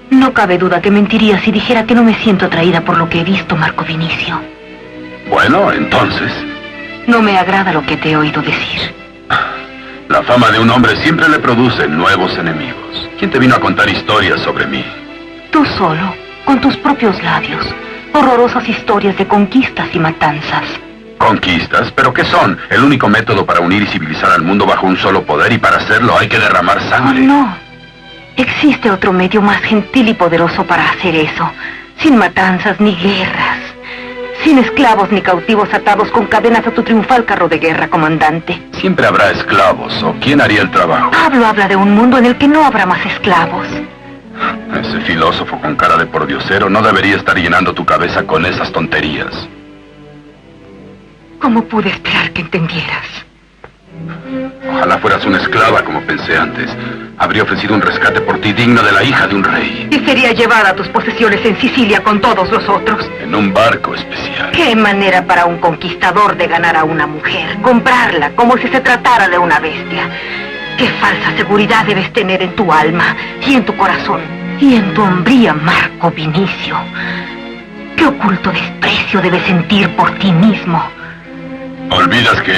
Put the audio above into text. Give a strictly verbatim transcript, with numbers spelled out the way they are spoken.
No cabe duda que mentiría si dijera que no me siento atraída por lo que he visto, Marco Vinicio. Bueno, entonces... No me agrada lo que te he oído decir. La fama de un hombre siempre le produce nuevos enemigos. ¿Quién te vino a contar historias sobre mí? Tú solo, con tus propios labios. Horrorosas historias de conquistas y matanzas. ¿Conquistas? ¿Pero qué son? El único método para unir y civilizar al mundo bajo un solo poder, y para hacerlo hay que derramar sangre. Oh, no. Existe otro medio más gentil y poderoso para hacer eso. Sin matanzas ni guerras. Sin esclavos ni cautivos atados con cadenas a tu triunfal carro de guerra, comandante. Siempre habrá esclavos, ¿o quién haría el trabajo? Pablo habla de un mundo en el que no habrá más esclavos. Ese filósofo con cara de pordiosero no debería estar llenando tu cabeza con esas tonterías. ¿Cómo pude esperar que entendieras? Ojalá fueras una esclava, como pensé antes. Habría ofrecido un rescate por ti digno de la hija de un rey. Y sería llevada a tus posesiones en Sicilia con todos los otros. En un barco especial. ¿Qué manera para un conquistador de ganar a una mujer? Comprarla como si se tratara de una bestia. Qué falsa seguridad debes tener en tu alma y en tu corazón. Y en tu hombría, Marco Vinicio. Qué oculto desprecio debes sentir por ti mismo. ¿Olvidas que